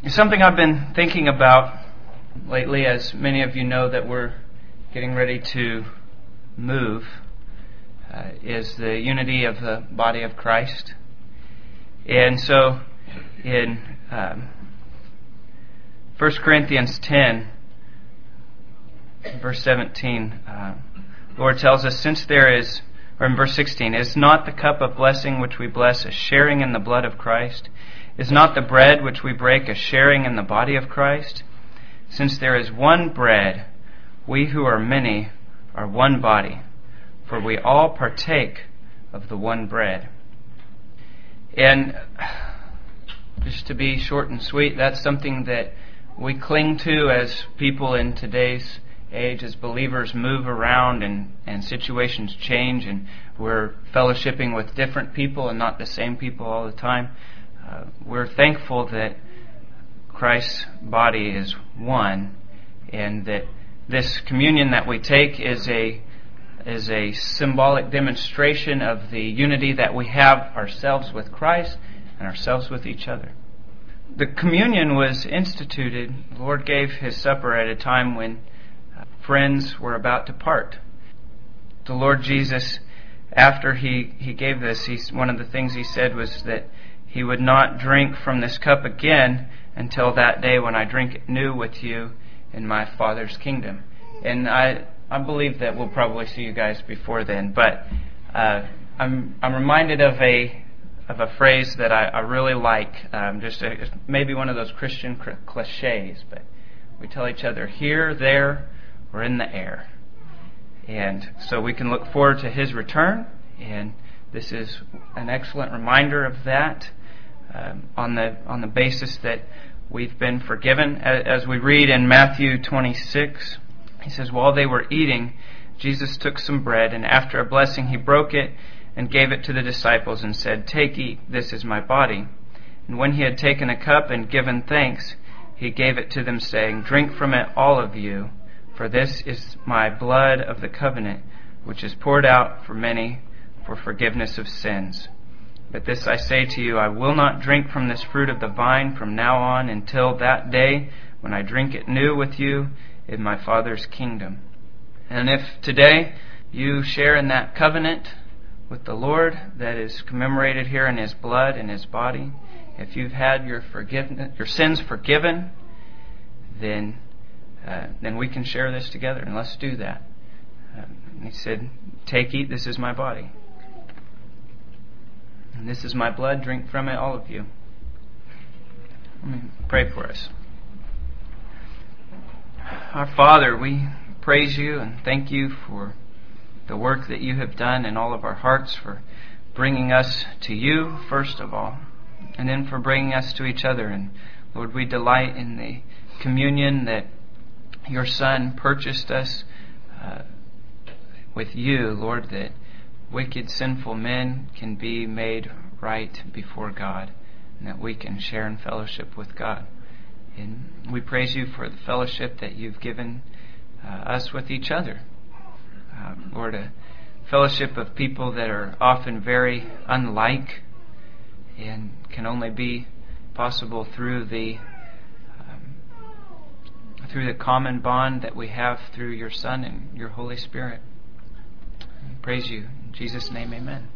Something I've been thinking about lately, as many of you know that we're getting ready to move, is the unity of the body of Christ. And so in 1 Corinthians 10, verse 17, the Lord tells us, or in verse 16, is not the cup of blessing which we bless a sharing in the blood of Christ? Is not the bread which we break a sharing in the body of Christ? Since there is one bread, we who are many are one body, for we all partake of the one bread. And just to be short and sweet, that's something that we cling to as people in today's age, as believers move around and situations change, and we're fellowshipping with different people and not the same people all the time. We're thankful that Christ's body is one, and that this communion that we take is a symbolic demonstration of the unity that we have ourselves with Christ and ourselves with each other. The communion was instituted, the Lord gave His supper at a time when friends were about to part. The Lord Jesus, after He gave this, one of the things He said was that He would not drink from this cup again until that day when I drink it new with you in my Father's kingdom. And I believe that we'll probably see you guys before then. But I'm reminded of a phrase that I really like. Maybe one of those Christian cliches, but we tell each other, here, there, or in the air. And so we can look forward to His return, and this is an excellent reminder of that, on the basis that we've been forgiven. As we read in Matthew 26, He says, while they were eating, Jesus took some bread, and after a blessing He broke it and gave it to the disciples and said, take, eat, this is my body. And when He had taken a cup and given thanks, He gave it to them, saying, drink from it, all of you, for this is my blood of the covenant, which is poured out for many for forgiveness of sins. But this I say to you, I will not drink from this fruit of the vine from now on until that day when I drink it new with you in my Father's kingdom. And if today you share in that covenant with the Lord that is commemorated here in His blood and His body, if you've had your sins forgiven, then we can share this together, and let's do that. He said, take, eat, this is my body. And this is my blood, drink from it, all of you. Let me pray for us. Our Father, we praise You and thank You for the work that You have done in all of our hearts, for bringing us to You, first of all, and then for bringing us to each other. And Lord, we delight in the communion that Your Son purchased us with You, Lord, that wicked, sinful men can be made right before God, and that we can share in fellowship with God. And we praise You for the fellowship that You've given us with each other. Lord, a fellowship of people that are often very unlike and can only be possible through the common bond that we have through Your Son and Your Holy Spirit. Praise You. In Jesus' name, amen.